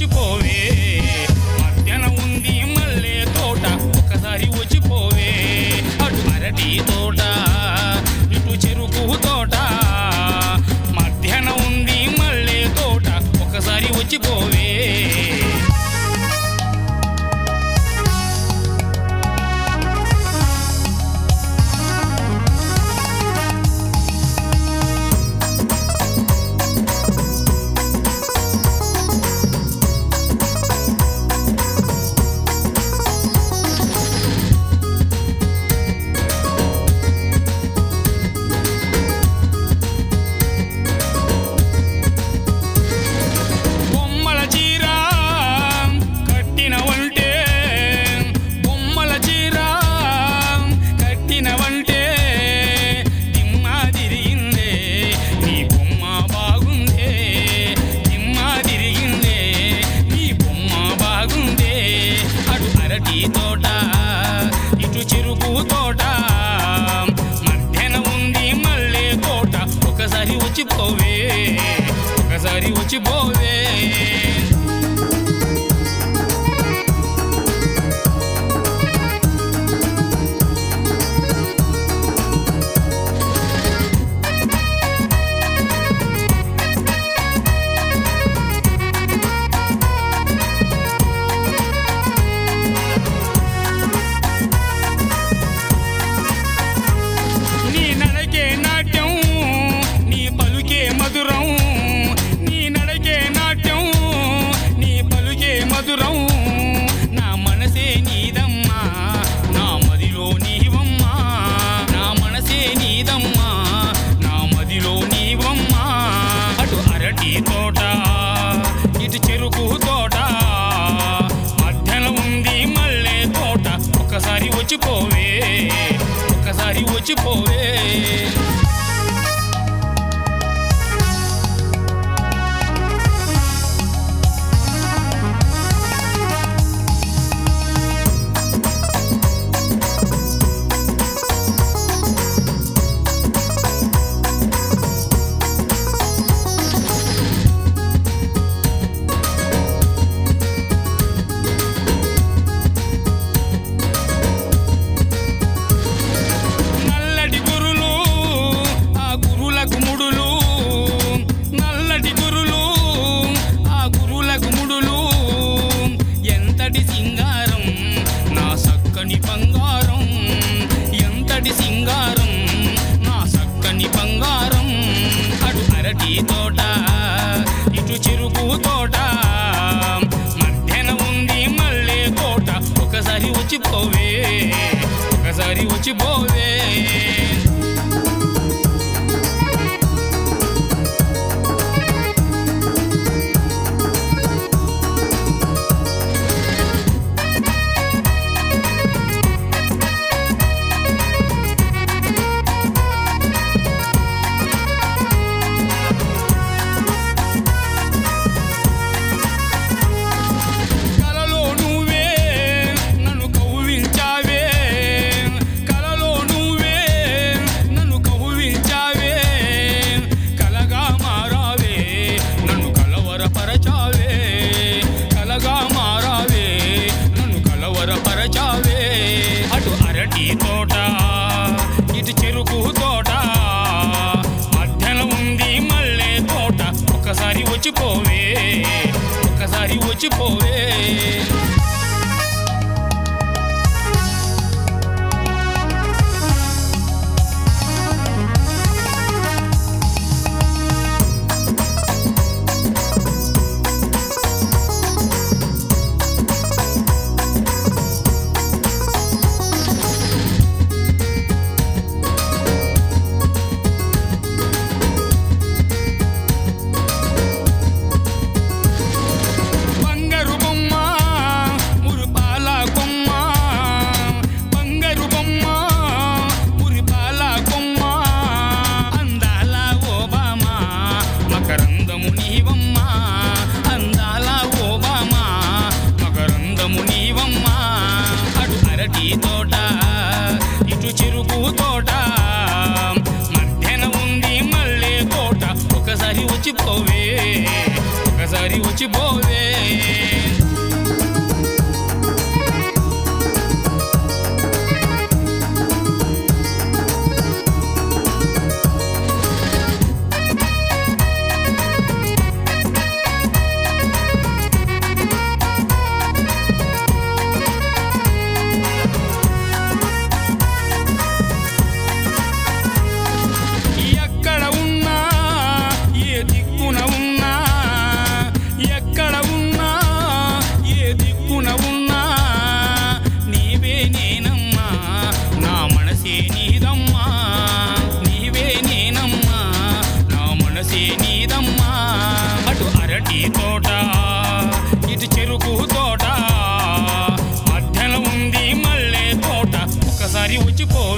వచ్చిపోవే మధ్యన ఉంది మల్లె తోట ఒకసారి వచ్చిపోవే అటు అరటి తోట ఇటు చెరుకు తోట మధ్యన ఉంది మల్లె తోట ఒకసారి వచ్చిపోవే తోట ఇటు చెరుకు తోట మధ్యన ఉంది మల్లె తోట ఒకసారి వచ్చిపోవే ఒకసారి వచ్చిపోవే నా మనసే నీదమ్మా నా మదిలో నీవమ్మా నా మనసే నీదమ్మా నా మదిలో నీవమ్మా అటు అరటి తోట ఇటు చెరుకు తోట మధ్యన ఉంది మల్లె తోట ఒకసారి వచ్చిపోవే ఒకసారి వచ్చిపోవే సింగారం నా సక్కని బంగారం ఎంతటి సింగారం నా సక్కని బంగారం అటు అరటి తోట ఇటు చెరుకు తోట మధ్యన ఉంది మల్లె తోట ఒకసారి వచ్చిపోవే ఒకసారి వచ్చిపోవే అటు అరటి తోట ఇటు చెరుకు తోట మధ్యన ఉంది మల్లె తోట ఒకసారి వచ్చిపోవే ఒకసారి వచ్చిపోవే తోట ఇటు చెరుకు తోట మధ్యన ఉంది మల్లె తోట ఒకసారి వచ్చిపోవే ఒక్కసారి వచ్చిపోవే. ఎక్కడ ఉన్నా ఏ దిక్కున ఉన్నా, ఎక్కడ ఉన్నా ఏ దిక్కున ఉన్నా, నీవే నేనమ్మా నా మనసే నీదమ్మా, నీవే నేనమ్మా నా మనసే నీదమ్మా. అటు అరటి తోట ఇటు చెరుకు తోట, మధ్యలో ఉంది మల్లె తోట, ఒక్కసారి వచ్చిపో.